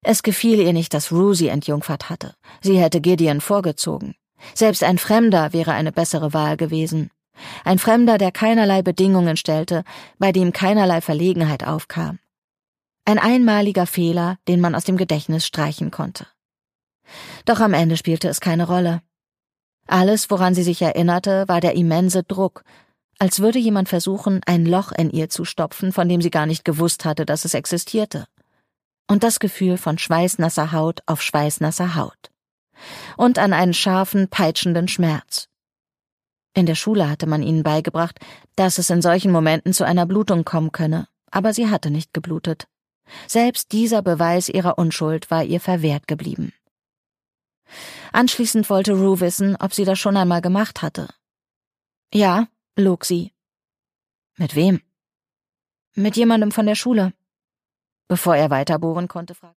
Es gefiel ihr nicht, dass Rue sie entjungfert hatte. Sie hätte Gideon vorgezogen. Selbst ein Fremder wäre eine bessere Wahl gewesen. Ein Fremder, der keinerlei Bedingungen stellte, bei dem keinerlei Verlegenheit aufkam. Ein einmaliger Fehler, den man aus dem Gedächtnis streichen konnte. Doch am Ende spielte es keine Rolle. Alles, woran sie sich erinnerte, war der immense Druck, als würde jemand versuchen, ein Loch in ihr zu stopfen, von dem sie gar nicht gewusst hatte, dass es existierte. Und das Gefühl von schweißnasser Haut auf schweißnasser Haut. Und an einen scharfen, peitschenden Schmerz. In der Schule hatte man ihnen beigebracht, dass es in solchen Momenten zu einer Blutung kommen könne, aber sie hatte nicht geblutet. Selbst dieser Beweis ihrer Unschuld war ihr verwehrt geblieben. Anschließend wollte Rue wissen, ob sie das schon einmal gemacht hatte. Ja, log sie. Mit wem? Mit jemandem von der Schule. Bevor er weiterbohren konnte, fragte